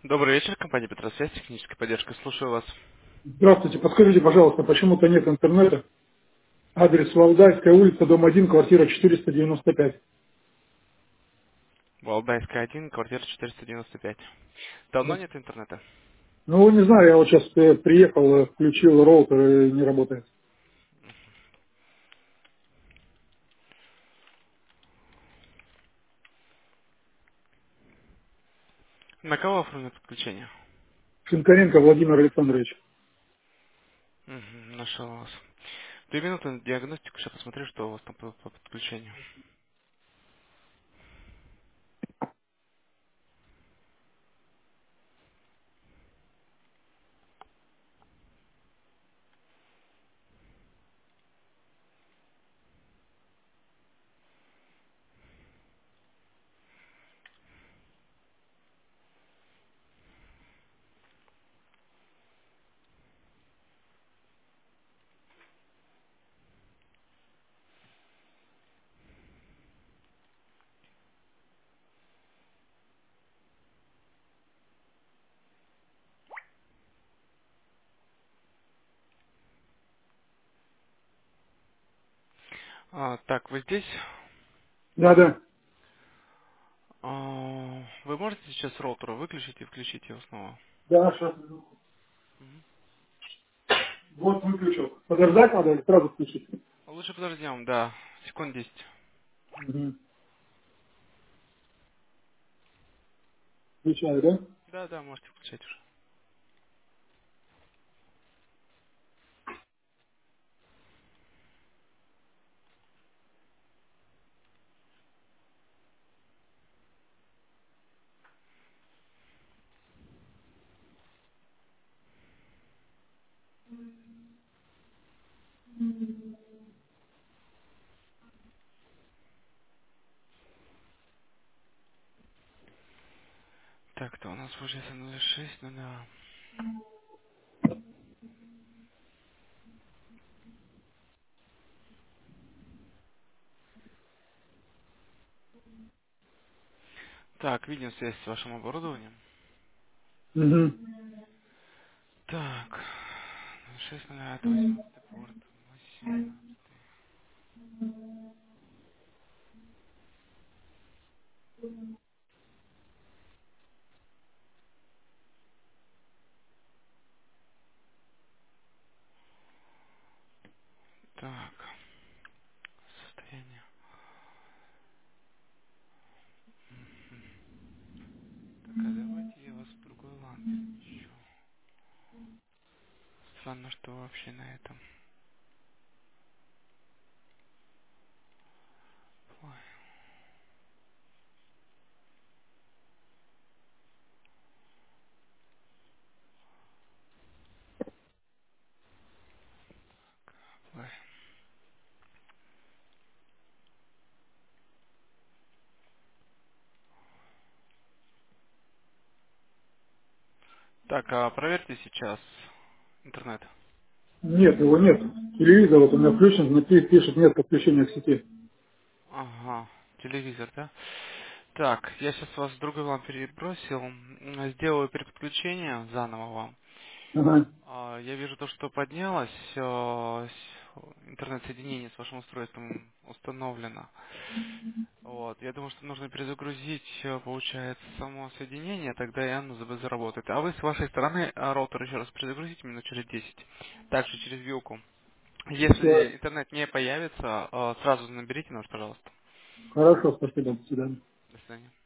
Добрый вечер, компания Петросвязь, техническая поддержка. Слушаю вас. Здравствуйте, подскажите, пожалуйста, почему-то нет интернета. Адрес Валдайская улица, дом 1, квартира 495. Валдайская 1, квартира 495. Давно нет интернета? Ну, не знаю, я вот сейчас приехал, включил роутер и не работает. На кого оформлено подключение? Шинкаренко Владимир Александрович. Угу, нашел вас. 2 минуты на диагностику, сейчас посмотрю, что у вас там по подключению. Так, вы здесь? Да-да. Вы можете сейчас роутер выключить и включить его снова? Да, сейчас. Мгм. Вот выключил. Подождать надо или сразу включить? Лучше подождем, да. Секунд 10. Угу. Включаю, да? Да, да, можете включать уже. Так, то у нас получается 06, ну да. Так, видим связь с вашим оборудованием. Угу. Так, 6 это 18 порт, 18. Так, состояние. Мгм. Так, а давайте я вас в другой лан перемещу. Странно, что вообще на этом. Ой, ой. Так, а проверьте сейчас интернет. Нет, его нет. Телевизор вот у меня включен, но пишет нет подключения к сети. Ага, телевизор, да? Так, я сейчас вас в другой лан перебросил. Сделаю переподключение заново вам. Ага. Я вижу то, что поднялось. Интернет-соединение с вашим устройством установлено. Вот, я думаю, что нужно перезагрузить, получается, само соединение, тогда и оно заработает. А вы с вашей стороны роутер еще раз перезагрузите минут через 10, также через вилку. Всё. Если интернет не появится, сразу наберите нас, пожалуйста. Хорошо, спасибо. До свидания. До свидания.